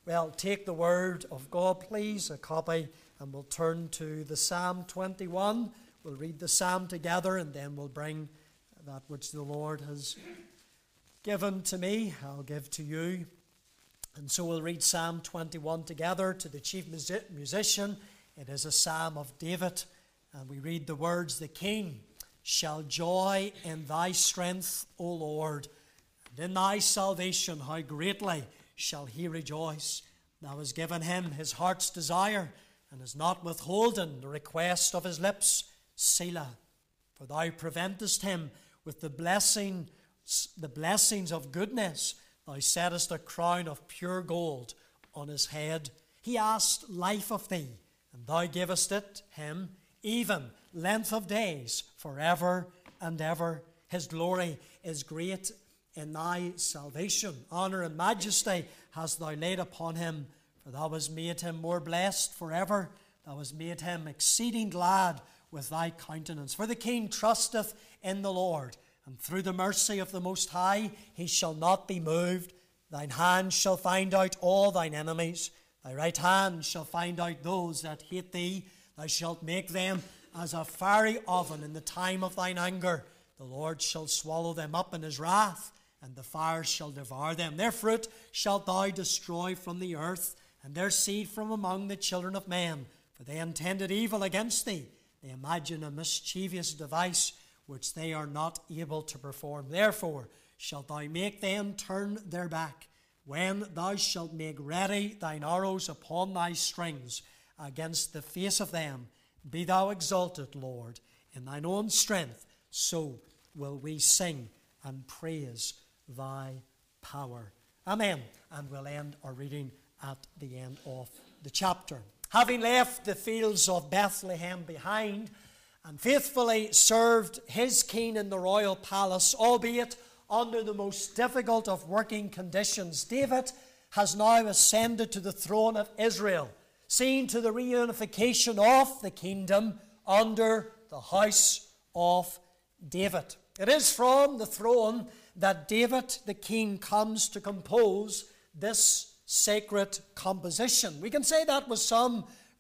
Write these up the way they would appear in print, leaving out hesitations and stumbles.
Well, take the word of God, please, a copy, and we'll turn to the Psalm 21. We'll read the psalm together, and then we'll bring that which the Lord has given to me, I'll give to you. And so we'll read Psalm 21 together to the chief musician. It is a psalm of David, and we read the words, "The king shall joy in thy strength, O Lord, and in thy salvation how greatly shall he rejoice. Thou hast given him his heart's desire, and hast not withholden the request of his lips. Selah. For thou preventest him with the blessings of goodness. Thou settest a crown of pure gold on his head. He asked life of thee, and thou gavest it him, even length of days, forever and ever. His glory is great in thy salvation. Honour and majesty hast thou laid upon him, for thou hast made him more blessed forever. Thou hast made him exceeding glad with thy countenance. For the king trusteth in the Lord, and through the mercy of the Most High he shall not be moved. Thine hand shall find out all thine enemies. Thy right hand shall find out those that hate thee. Thou shalt make them as a fiery oven in the time of thine anger. The Lord shall swallow them up in his wrath, and the fire shall devour them. Their fruit shalt thou destroy from the earth, and their seed from among the children of men. For they intended evil against thee. They imagine a mischievous device which they are not able to perform. Therefore shalt thou make them turn their back, when thou shalt make ready thine arrows upon thy strings against the face of them. Be thou exalted, Lord, in thine own strength. So will we sing and praise thy power. Amen. And we'll end our reading at the end of the chapter. Having left the fields of Bethlehem behind, and faithfully served his king in the royal palace, albeit under the most difficult of working conditions, David has now ascended to the throne of Israel, seeing to the reunification of the kingdom under the house of David. It is from the throne that David the king comes to compose this sacred composition. We can say that with some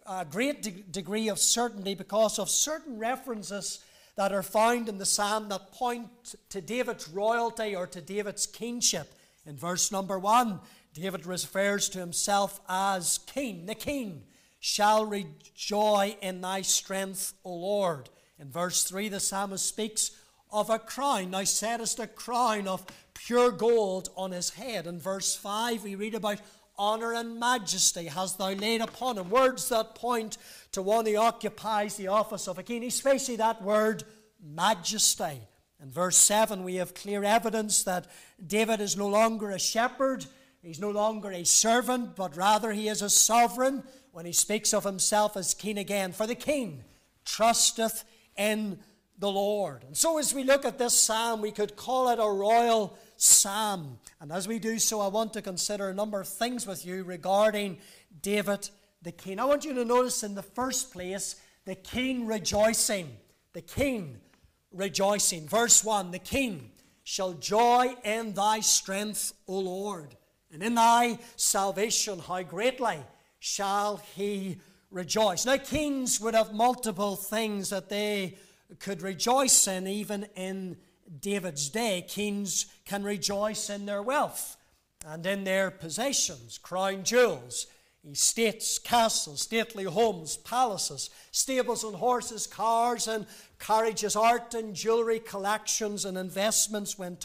great degree of certainty because of certain references that are found in the psalm that point to David's royalty or to David's kingship. In verse number 1, David refers to himself as king. The king shall rejoice in thy strength, O Lord. In verse 3, the psalmist speaks of a crown. Thou settest a crown of pure gold on his head. In verse 5, we read about honour and majesty hast thou laid upon him. Words that point to one who occupies the office of a king, especially that word majesty. In verse 7, we have clear evidence that David is no longer a shepherd, he's no longer a servant, but rather he is a sovereign when he speaks of himself as king again. For the king trusteth in the Lord. And so as we look at this psalm, we could call it a royal psalm. And as we do so, I want to consider a number of things with you regarding David the king. I want you to notice in the first place, the king rejoicing. The king rejoicing. Verse 1, the king shall joy in thy strength, O Lord, and in thy salvation how greatly shall he rejoice. Now, kings would have multiple things that they could rejoice in, even in David's day. Kings can rejoice in their wealth and in their possessions, crown jewels, estates, castles, stately homes, palaces, stables and horses, cars and carriages, art and jewelry collections and investments when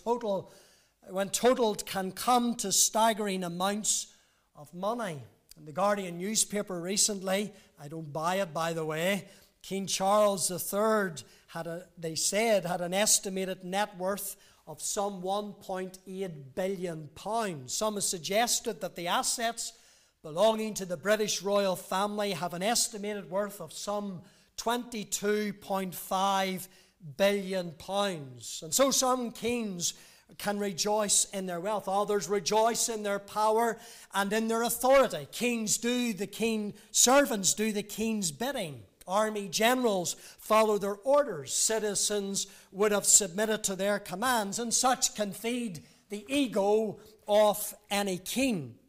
totaled can come to staggering amounts of money. In the Guardian newspaper recently, I don't buy it by the way, King Charles III had an estimated net worth of some £1.8 billion. Some have suggested that the assets belonging to the British royal family have an estimated worth of some £22.5 billion. And so some kings can rejoice in their wealth. Others rejoice in their power and in their authority. Servants do the king's bidding. Army generals follow their orders. Citizens would have submitted to their commands, and such can feed the ego of any king.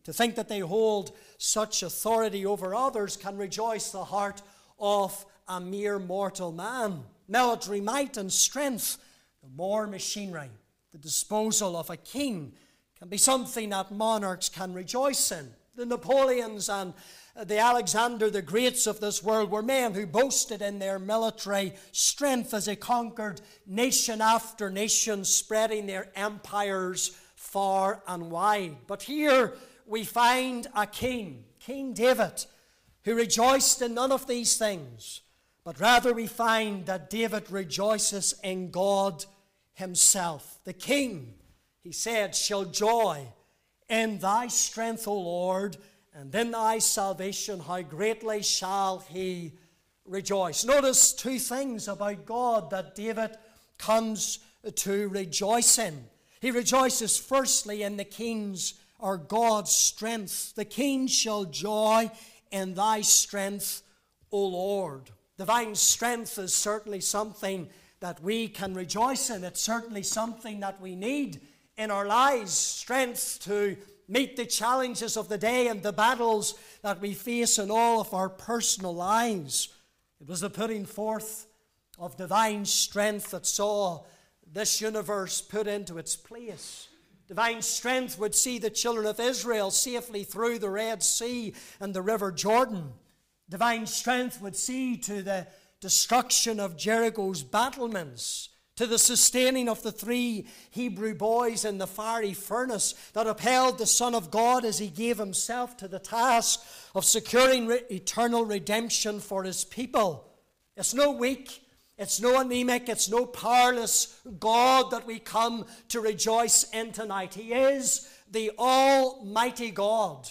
To think that they hold such authority over others can rejoice the heart of a mere mortal man. Military might and strength, the war machinery, the disposal of a king can be something that monarchs can rejoice in. The Napoleons and the Alexander the Greats of this world were men who boasted in their military strength as they conquered nation after nation, spreading their empires far and wide. But here we find a king, King David, who rejoiced in none of these things, but rather we find that David rejoices in God himself. The king, he said, shall joy in thy strength, O Lord, and in thy salvation how greatly shall he rejoice. Notice two things about God that David comes to rejoice in. He rejoices firstly in the king's or God's strength. The king shall joy in thy strength, O Lord. Divine strength is certainly something that we can rejoice in. It's certainly something that we need in our lives. Strength to meet the challenges of the day and the battles that we face in all of our personal lives. It was the putting forth of divine strength that saw this universe put into its place. Divine strength would see the children of Israel safely through the Red Sea and the River Jordan. Divine strength would see to the destruction of Jericho's battlements, to the sustaining of the 3 Hebrew boys in the fiery furnace that upheld the Son of God as he gave himself to the task of securing eternal redemption for his people. It's no weak, it's no anemic, it's no powerless God that we come to rejoice in tonight. He is the Almighty God.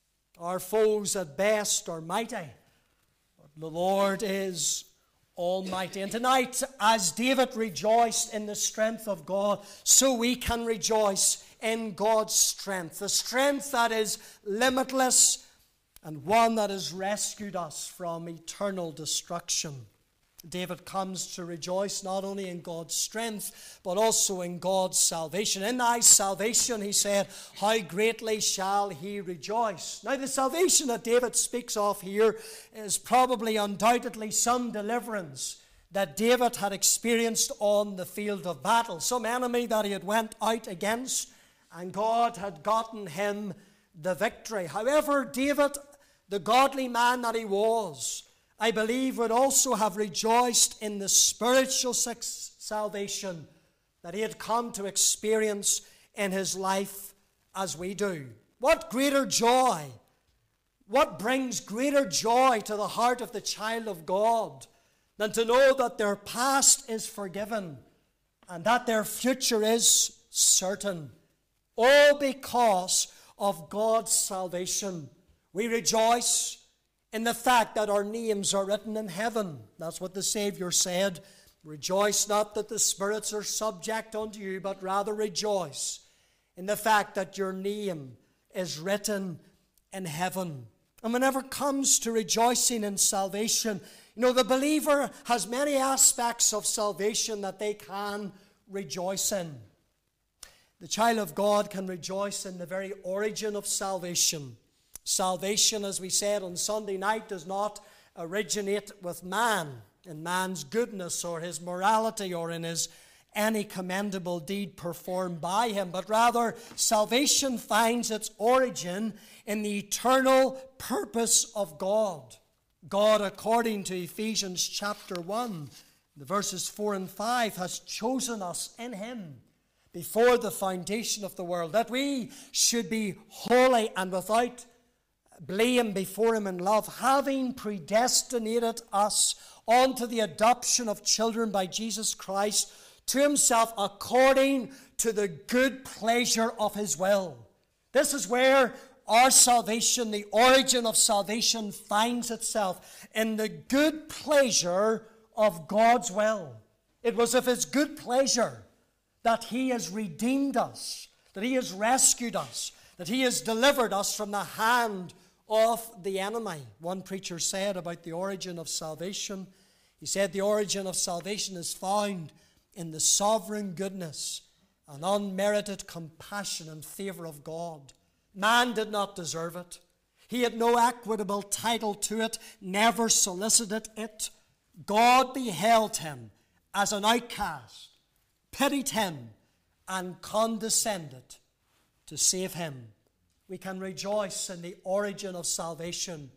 Our foes at best are mighty, but the Lord is Almighty. And tonight, as David rejoiced in the strength of God, so we can rejoice in God's strength. The strength that is limitless and one that has rescued us from eternal destruction. David comes to rejoice not only in God's strength, but also in God's salvation. In thy salvation, he said, how greatly shall he rejoice. Now, the salvation that David speaks of here is probably undoubtedly some deliverance that David had experienced on the field of battle. Some enemy that he had went out against, and God had gotten him the victory. However, David, the godly man that he was, I believe would also have rejoiced in the spiritual salvation that he had come to experience in his life as we do. What greater joy, what brings greater joy to the heart of the child of God than to know that their past is forgiven and that their future is certain, all because of God's salvation. We rejoice in the fact that our names are written in heaven. That's what the Savior said. Rejoice not that the spirits are subject unto you, but rather rejoice in the fact that your name is written in heaven. And whenever it comes to rejoicing in salvation, the believer has many aspects of salvation that they can rejoice in. The child of God can rejoice in the very origin of salvation. Salvation, as we said on Sunday night, does not originate with man, in man's goodness or his morality or in his any commendable deed performed by him, but rather salvation finds its origin in the eternal purpose of God. God, according to Ephesians chapter 1, the verses 4 and 5, has chosen us in him before the foundation of the world, that we should be holy and without blame before him in love, having predestinated us unto the adoption of children by Jesus Christ to himself according to the good pleasure of his will. This is where our salvation, the origin of salvation, finds itself in the good pleasure of God's will. It was of his good pleasure that he has redeemed us, that he has rescued us, that he has delivered us from the hand of the enemy. One preacher said about the origin of salvation, he said the origin of salvation is found in the sovereign goodness and unmerited compassion and favor of God. Man did not deserve it. He had no equitable title to it, never solicited it. God beheld him as an outcast, pitied him, and condescended to save him. We can rejoice in the origin of salvation.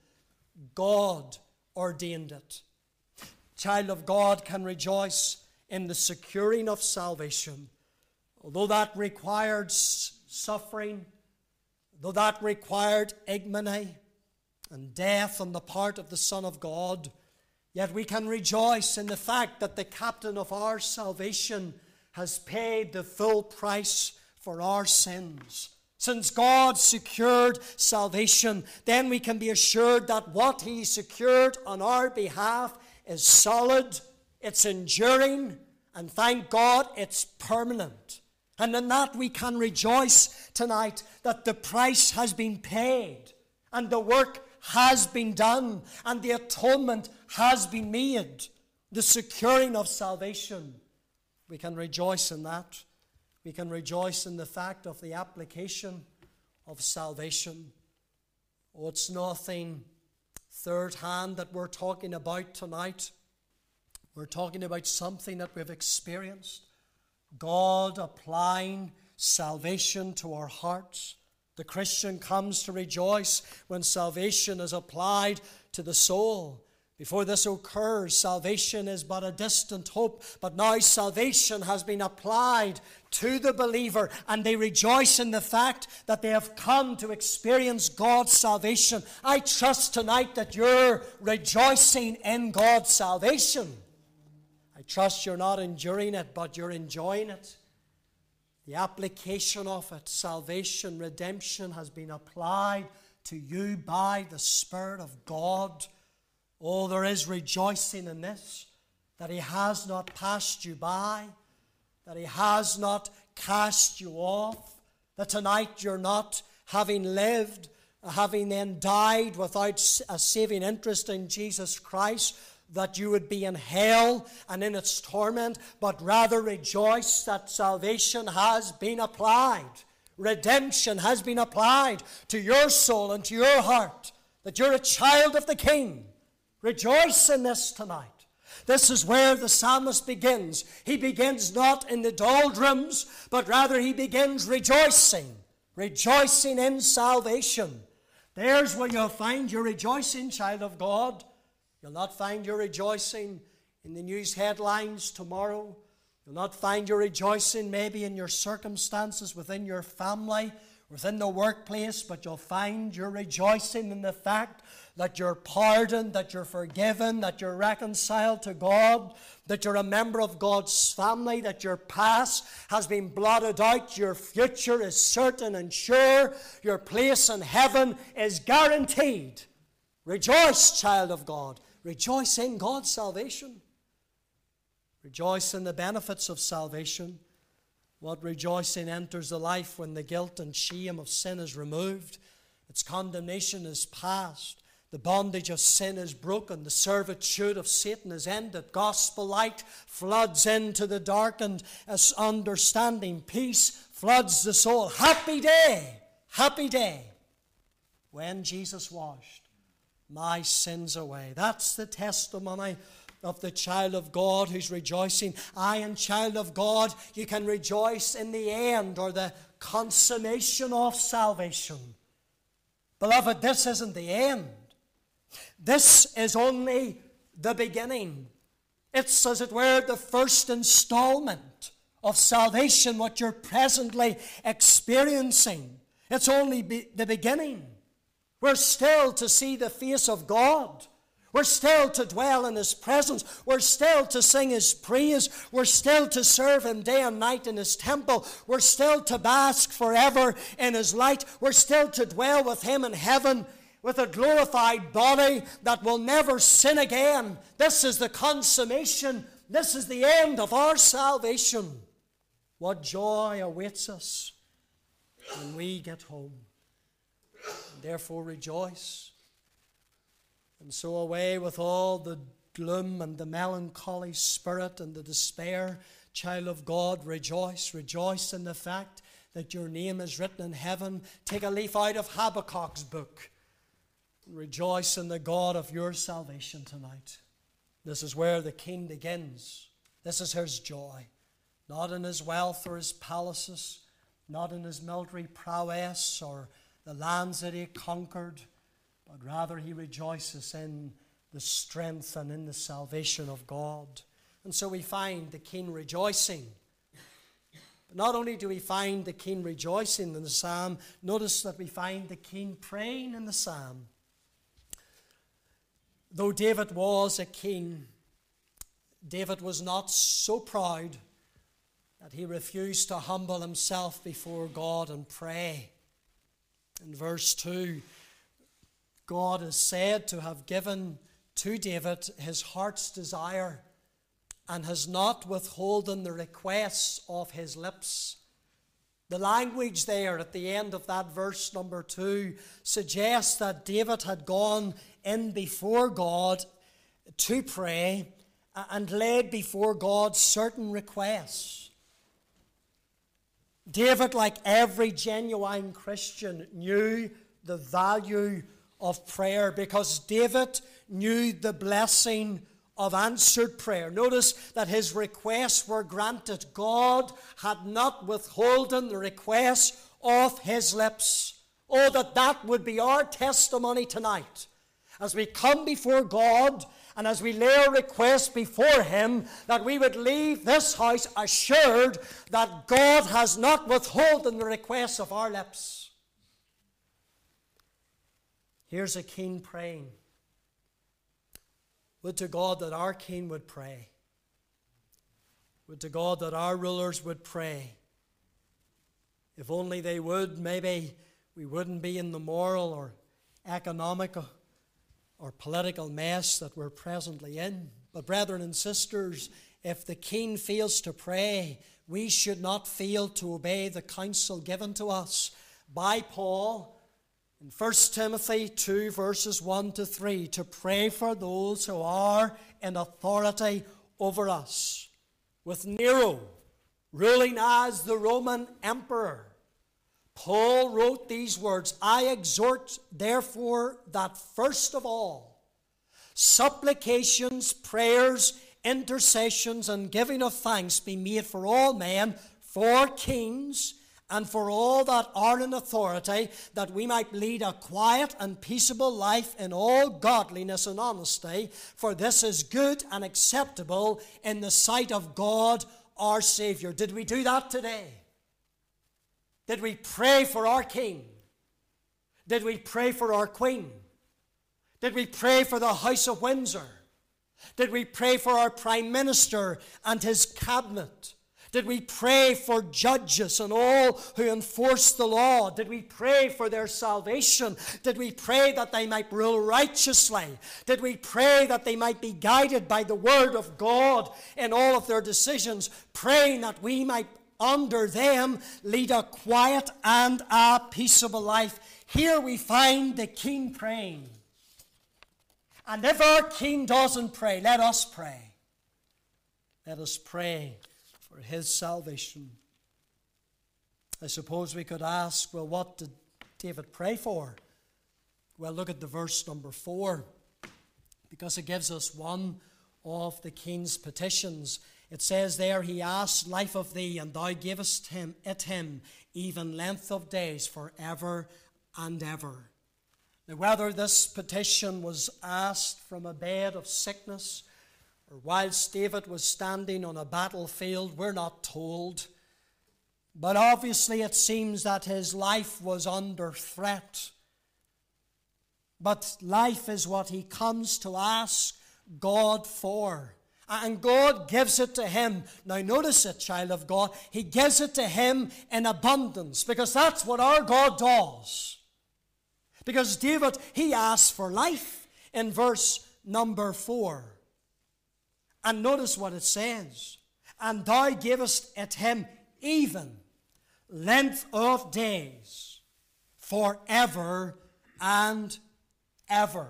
God ordained it. Child of God can rejoice in the securing of salvation. Although that required suffering, though that required ignominy and death on the part of the Son of God, yet we can rejoice in the fact that the captain of our salvation has paid the full price for our sins. Since God secured salvation, then we can be assured that what He secured on our behalf is solid, it's enduring, and thank God it's permanent. And in that we can rejoice tonight that the price has been paid, and the work has been done, and the atonement has been made. The securing of salvation. We can rejoice in that. We can rejoice in the fact of the application of salvation. Oh, it's nothing third hand that we're talking about tonight. We're talking about something that we've experienced. God applying salvation to our hearts. The Christian comes to rejoice when salvation is applied to the soul. Before this occurs, salvation is but a distant hope, but now salvation has been applied to the believer, and they rejoice in the fact that they have come to experience God's salvation. I trust tonight that you're rejoicing in God's salvation. I trust you're not enduring it, but you're enjoying it. The application of it, salvation, redemption, has been applied to you by the Spirit of God. Oh, there is rejoicing in this, that He has not passed you by, that He has not cast you off, that tonight you're not, having lived, having then died without a saving interest in Jesus Christ, that you would be in hell and in its torment, but rather rejoice that salvation has been applied. Redemption has been applied to your soul and to your heart, that you're a child of the King. Rejoice in this tonight. This is where the psalmist begins. He begins not in the doldrums, but rather he begins rejoicing. Rejoicing in salvation. There's where you'll find your rejoicing, child of God. You'll not find your rejoicing in the news headlines tomorrow. You'll not find your rejoicing maybe in your circumstances within your family, within the workplace, but you'll find your rejoicing in the fact that you're pardoned, that you're forgiven, that you're reconciled to God, that you're a member of God's family, that your past has been blotted out, your future is certain and sure, your place in heaven is guaranteed. Rejoice, child of God. Rejoice in God's salvation. Rejoice in the benefits of salvation. What rejoicing enters the life when the guilt and shame of sin is removed, its condemnation is past, the bondage of sin is broken, the servitude of Satan is ended, gospel light floods into the darkened understanding, peace floods the soul. Happy day, when Jesus washed my sins away. That's the testimony of the child of God who's rejoicing. And child of God, you can rejoice in the end or the consummation of salvation. Beloved, this isn't the end. This is only the beginning. It's, as it were, the first installment of salvation, what you're presently experiencing. It's only the beginning. We're still to see the face of God. We're still to dwell in His presence. We're still to sing His praise. We're still to serve Him day and night in His temple. We're still to bask forever in His light. We're still to dwell with Him in heaven with a glorified body that will never sin again. This is the consummation. This is the end of our salvation. What joy awaits us when we get home. And therefore rejoice. And so away with all the gloom and the melancholy spirit and the despair. Child of God, rejoice. Rejoice in the fact that your name is written in heaven. Take a leaf out of Habakkuk's book. Rejoice in the God of your salvation tonight. This is where the king begins. This is his joy. Not in his wealth or his palaces, not in his military prowess or the lands that he conquered, but rather he rejoices in the strength and in the salvation of God. And so we find the king rejoicing. But not only do we find the king rejoicing in the psalm, notice that we find the king praying in the psalm. Though David was a king, David was not so proud that he refused to humble himself before God and pray. In verse 2, God is said to have given to David his heart's desire and has not withholden the requests of his lips. The language there at the end of that verse number 2 suggests that David had gone in before God to pray and laid before God certain requests. David, like every genuine Christian, knew the value of prayer because David knew the blessing of answered prayer. Notice that his requests were granted. God had not withholden the requests of his lips. Oh, that would be our testimony tonight. As we come before God and as we lay our requests before him, that we would leave this house assured that God has not withholden the requests of our lips. Here's a king praying. Would to God that our king would pray. Would to God that our rulers would pray. If only they would, maybe we wouldn't be in the moral or economic or political mess that we're presently in. But brethren and sisters, if the king fails to pray, we should not fail to obey the counsel given to us by Paul in 1 Timothy 2 verses 1 to 3, to pray for those who are in authority over us. With Nero ruling as the Roman emperor, Paul wrote these words, I exhort therefore that first of all, supplications, prayers, intercessions, and giving of thanks be made for all men, for kings, and for all that are in authority, that we might lead a quiet and peaceable life in all godliness and honesty, for this is good and acceptable in the sight of God our Savior. Did we do that today? Did we pray for our King? Did we pray for our Queen? Did we pray for the House of Windsor? Did we pray for our Prime Minister and his cabinet? Did we pray for judges and all who enforce the law? Did we pray for their salvation? Did we pray that they might rule righteously? Did we pray that they might be guided by the word of God in all of their decisions, praying that we might under them lead a quiet and a peaceable life? Here we find the king praying. And if our king doesn't pray, let us pray. Let us pray for his salvation. I suppose we could ask, well, what did David pray for? Well, look at the verse number 4, because it gives us one of the king's petitions. It says there, he asked life of thee, and thou gavest him even length of days forever and ever. Now, whether this petition was asked from a bed of sickness or whilst David was standing on a battlefield, we're not told. But obviously it seems that his life was under threat. But life is what he comes to ask God for. And God gives it to him. Now notice it, child of God. He gives it to him in abundance, because that's what our God does. Because David, he asked for life in verse number 4. And notice what it says. And thou gavest it him even length of days forever and ever.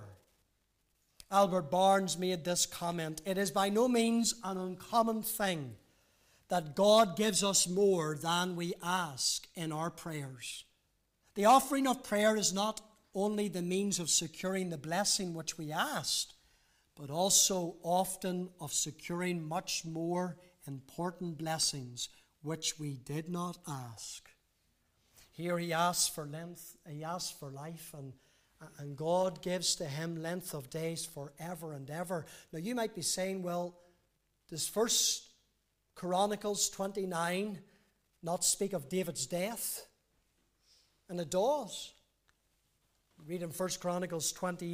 Albert Barnes made this comment. It is by no means an uncommon thing that God gives us more than we ask in our prayers. The offering of prayer is not only the means of securing the blessing which we asked, but also often of securing much more important blessings which we did not ask. Here he asks for length, he asks for life, and God gives to him length of days forever and ever. Now you might be saying, well, does 1 Chronicles 29 not speak of David's death? And it does. Read in 1 Chronicles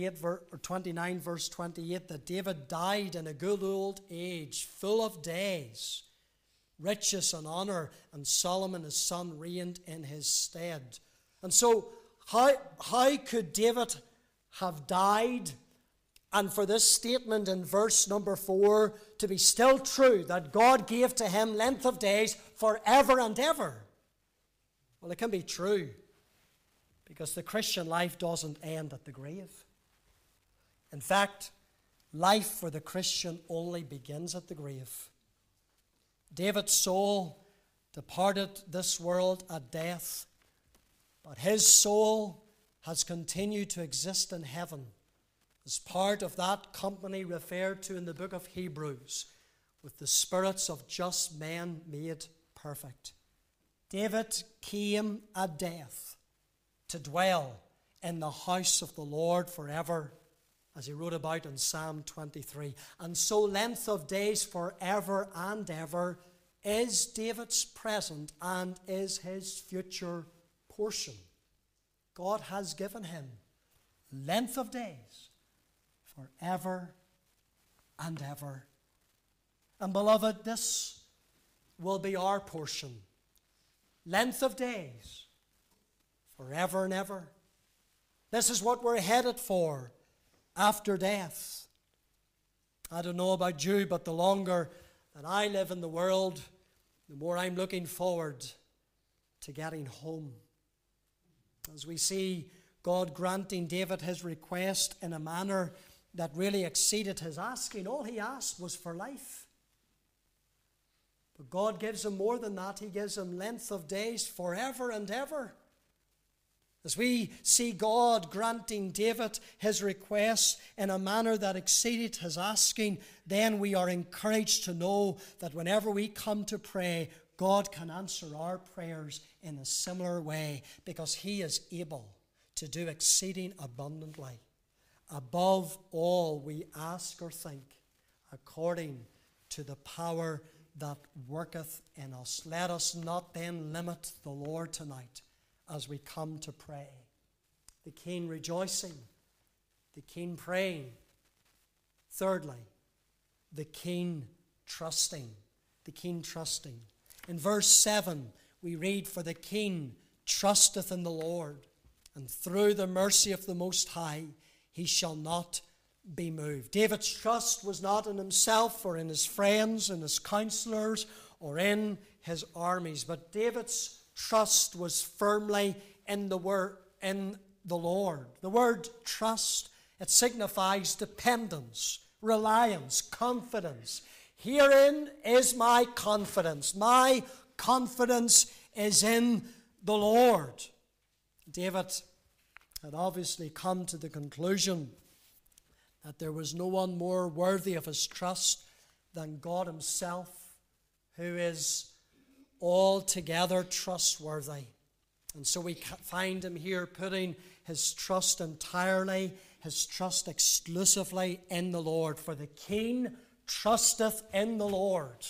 29 verse 28 that David died in a good old age, full of days, riches and honor, and Solomon his son reigned in his stead. And so how could David have died? And for this statement in verse number 4 to be still true, that God gave to him length of days forever and ever. Well, it can be true, because the Christian life doesn't end at the grave. In fact, life for the Christian only begins at the grave. David's soul departed this world at death, but his soul has continued to exist in heaven as part of that company referred to in the book of Hebrews, with the spirits of just men made perfect. David came at death to dwell in the house of the Lord forever, as he wrote about in Psalm 23. And so length of days forever and ever is David's present and is his future portion. God has given him length of days forever and ever. And beloved, this will be our portion. Length of days forever and ever. This is what we're headed for after death. I don't know about you, but the longer that I live in the world, the more I'm looking forward to getting home. As we see God granting David his request in a manner that really exceeded his asking. All he asked was for life. But God gives him more than that. He gives him length of days forever and ever. As we see God granting David his request in a manner that exceeded his asking, then we are encouraged to know that whenever we come to pray, God can answer our prayers in a similar way, because he is able to do exceeding abundantly, above all we ask or think, according to the power that worketh in us. Let us not then limit the Lord tonight as we come to pray. The keen rejoicing, the keen praying. Thirdly, the keen trusting. The keen trusting. In verse 7, we read, "For the keen trusteth in the Lord, and through the mercy of the Most High he shall not be moved." David's trust was not in himself or in his friends and his counselors or in his armies, but David's trust was firmly in the Lord. The word trust, it signifies dependence, reliance, confidence. Herein is my confidence. My confidence is in the Lord. David had obviously come to the conclusion that there was no one more worthy of his trust than God himself, who is altogether trustworthy. And so we find him here putting his trust entirely, his trust exclusively in the Lord. For the keen trusteth in the Lord.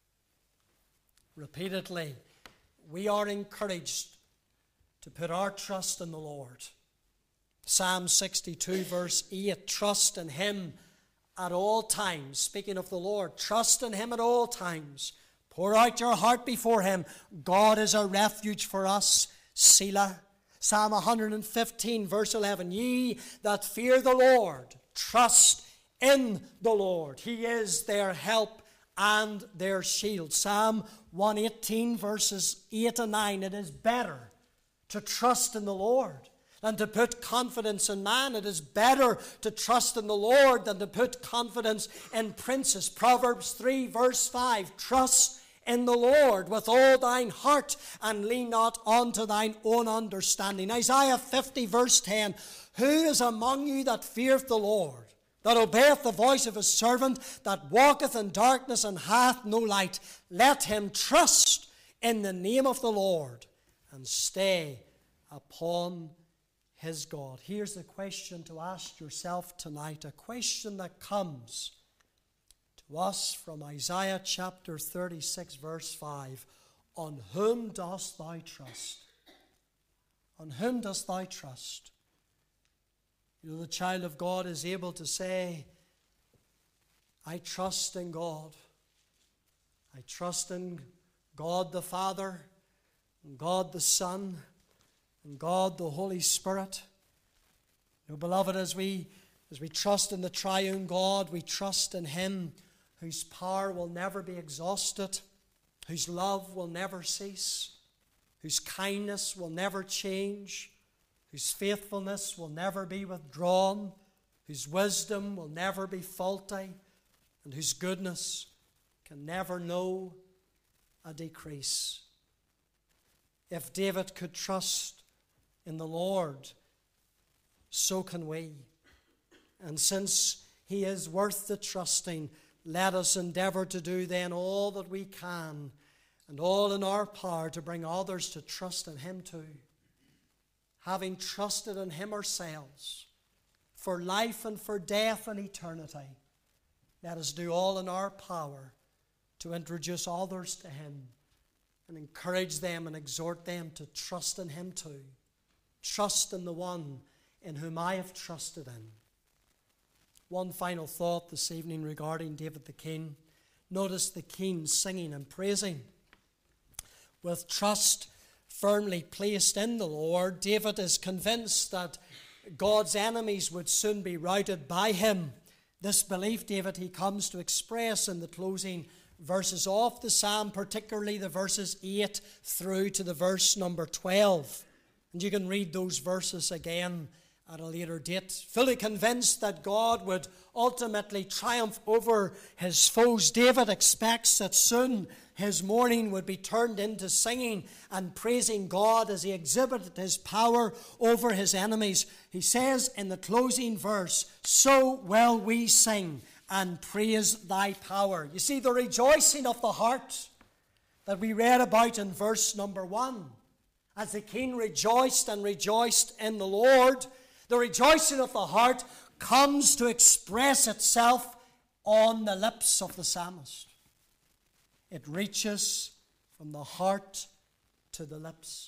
Repeatedly, we are encouraged to put our trust in the Lord. Psalm 62 verse 8, trust in him at all times. Speaking of the Lord, trust in him at all times. Pour out your heart before him. God is a refuge for us. Selah. Psalm 115 verse 11, ye that fear the Lord, trust in the Lord. He is their help and their shield. Psalm 118 verses 8 and 9, it is better to trust in the Lord than to put confidence in man. It is better to trust in the Lord than to put confidence in princes. Proverbs 3 verse 5, trust in the Lord with all thine heart, and lean not unto thine own understanding. Isaiah 50 verse 10, who is among you that feareth the Lord, that obeyeth the voice of his servant, that walketh in darkness and hath no light? Let him trust in the name of the Lord and stay upon his God. Here's the question to ask yourself tonight, a question that comes to us from Isaiah chapter 36 verse 5. On whom dost thou trust? On whom dost thou trust? You know, the child of God is able to say, I trust in God. I trust in God the Father, and God the Son, and God the Holy Spirit. You know, beloved, as we trust in the triune God, we trust in him whose power will never be exhausted, whose love will never cease, whose kindness will never change, whose faithfulness will never be withdrawn, whose wisdom will never be faulty, and whose goodness can never know a decrease. If David could trust in the Lord, so can we. And since he is worth the trusting, let us endeavor to do then all that we can and all in our power to bring others to trust in him too. Having trusted in him ourselves for life and for death and eternity, let us do all in our power to introduce others to him and encourage them and exhort them to trust in him too. Trust in the one in whom I have trusted in. One final thought this evening regarding David the king. Notice the king singing and praising. With trust firmly placed in the Lord, David is convinced that God's enemies would soon be routed by him. This belief, David, he comes to express in the closing verses of the psalm, particularly the verses 8 through to the verse number 12. And you can read those verses again at a later date. Fully convinced that God would ultimately triumph over his foes, David expects that soon his mourning would be turned into singing and praising God as he exhibited his power over his enemies. He says in the closing verse, so will we sing and praise thy power. You see, the rejoicing of the heart that we read about in verse number 1, as the king rejoiced and rejoiced in the Lord, the rejoicing of the heart comes to express itself on the lips of the psalmist. It reaches from the heart to the lips.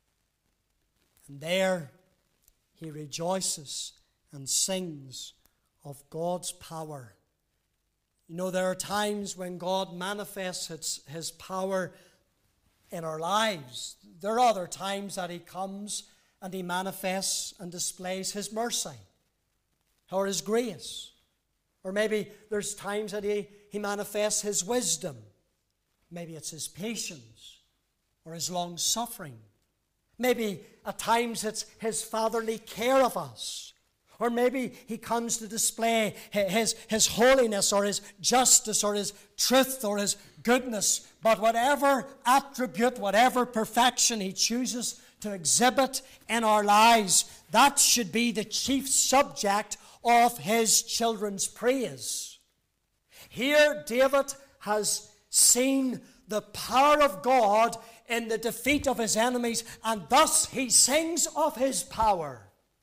And there he rejoices and sings of God's power. You know, there are times when God manifests his power in our lives. There are other times that he comes and he manifests and displays his mercy or his grace. Or maybe there's times that he manifests his wisdom. Maybe it's his patience or his long suffering. Maybe at times it's his fatherly care of us. Or maybe he comes to display his holiness or his justice or his truth or his goodness. But whatever attribute, whatever perfection he chooses to exhibit in our lives, that should be the chief subject of his children's praise. Here David has seen the power of God in the defeat of his enemies, and thus he sings of his power.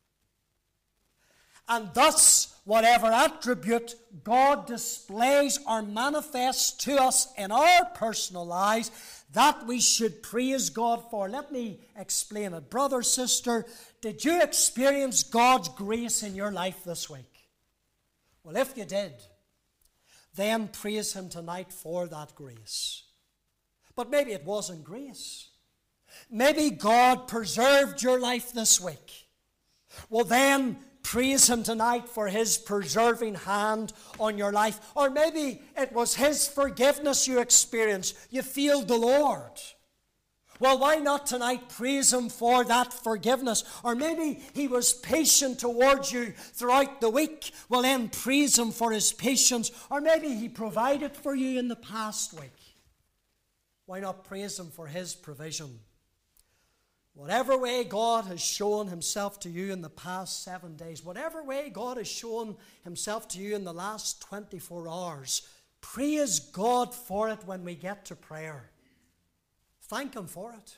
And thus, whatever attribute God displays or manifests to us in our personal lives, that we should praise God for. Let me explain it. Brother, sister, did you experience God's grace in your life this week? Well, if you did, then praise him tonight for that grace. But maybe it wasn't grace. Maybe God preserved your life this week. Well, then praise him tonight for his preserving hand on your life. Or maybe it was his forgiveness you experienced. You feel the Lord. Well, why not tonight praise him for that forgiveness? Or maybe he was patient towards you throughout the week. Well, then praise him for his patience. Or maybe he provided for you in the past week. Why not praise Him for His provision? Whatever way God has shown Himself to you in the past 7 days, whatever way God has shown Himself to you in the last 24 hours, praise God for it when we get to prayer. Thank Him for it.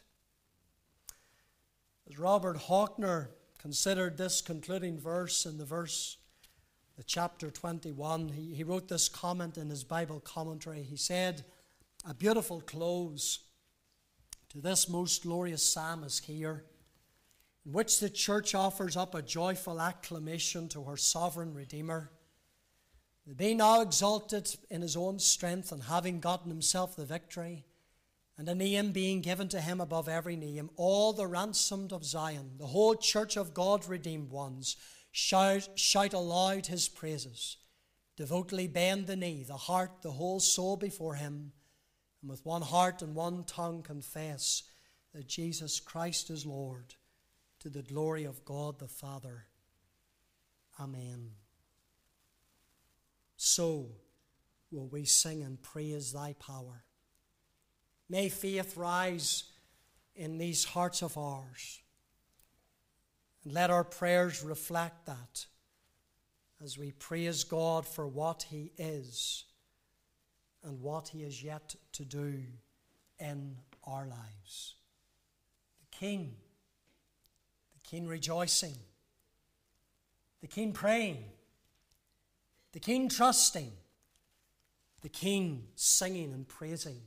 As Robert Hawkner considered this concluding verse in the chapter 21, he wrote this comment in his Bible commentary. He said, "A beautiful close to this most glorious psalm is here, in which the church offers up a joyful acclamation to her sovereign Redeemer. Being now exalted in His own strength, and having gotten Himself the victory, and a name being given to Him above every name, all the ransomed of Zion, the whole church of God's redeemed ones, shout aloud His praises, devotedly bend the knee, the heart, the whole soul before Him, and with one heart and one tongue confess that Jesus Christ is Lord, to the glory of God the Father. Amen." So will we sing and praise Thy power. May faith rise in these hearts of ours, and let our prayers reflect that as we praise God for what He is and what He is yet to do in our lives. The King rejoicing, the King praying, the King trusting, the King singing and praising.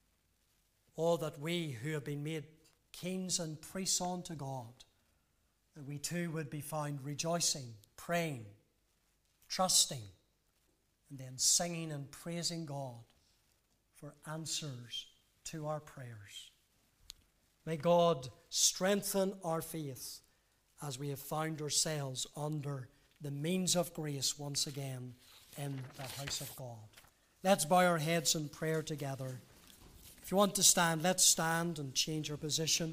Oh, that we who have been made kings and priests unto God, that we too would be found rejoicing, praying, trusting, and then singing and praising God for answers to our prayers. May God strengthen our faith as we have found ourselves under the means of grace once again in the house of God. Let's bow our heads in prayer together. If you want to stand, let's stand and change our position.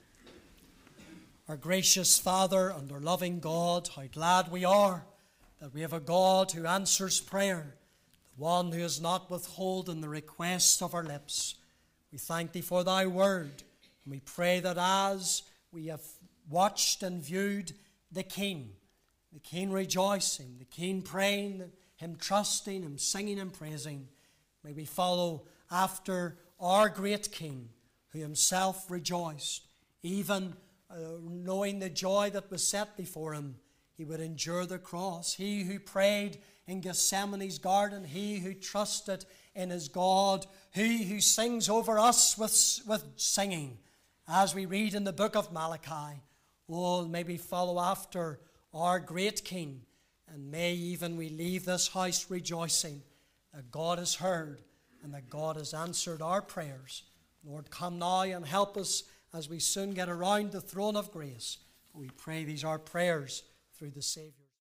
Our gracious Father and our loving God, how glad we are that we have a God who answers prayer, the one who is not withholding the requests of our lips. We thank Thee for Thy word, and we pray that as we have watched and viewed the King rejoicing, the King praying, Him trusting, Him singing and praising, may we follow after our great King, who Himself rejoiced, even knowing the joy that was set before Him. He would endure the cross. He who prayed in Gethsemane's garden, He who trusted in His God, He who sings over us with singing, as we read in the book of Malachi. Oh, may we follow after our great King, and may even we leave this house rejoicing that God has heard and that God has answered our prayers. Lord, come now and help us as we soon get around the throne of grace. We pray these our prayers through the Savior.